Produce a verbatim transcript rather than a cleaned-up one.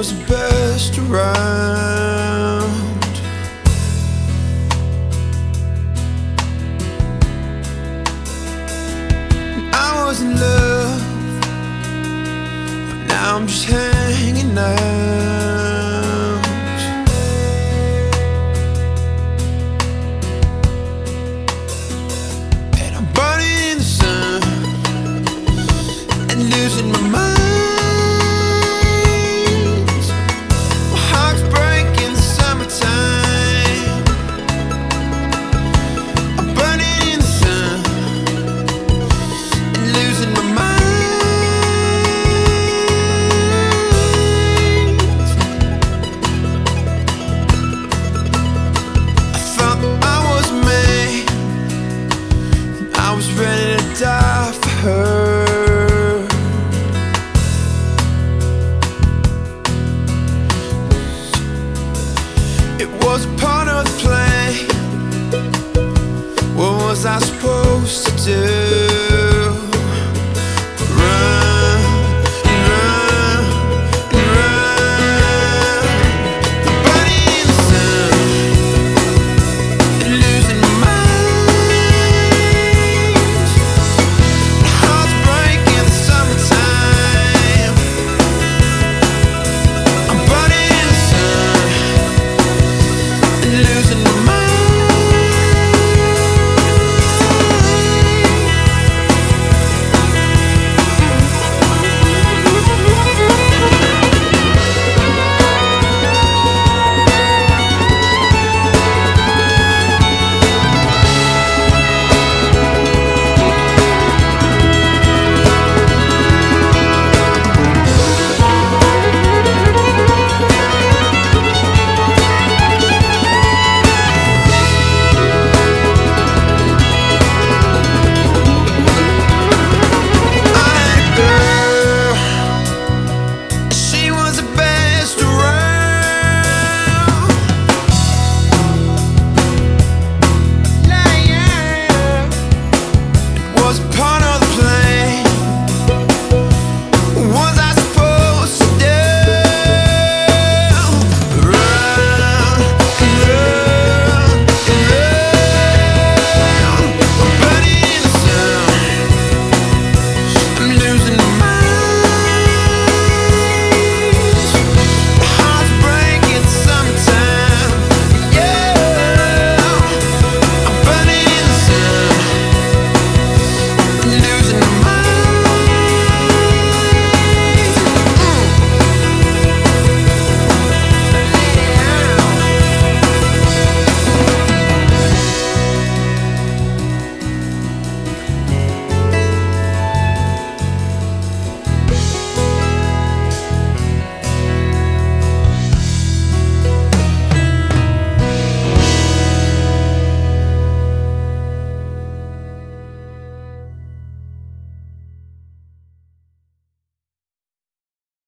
was the best around. I was in love, but now I'm just hanging out. And I'm burning in the sun and losing my mind. My heart's breaking in the summertime. I'm burning in the sun and losing my mind. I thought I was made, I was ready to die for her.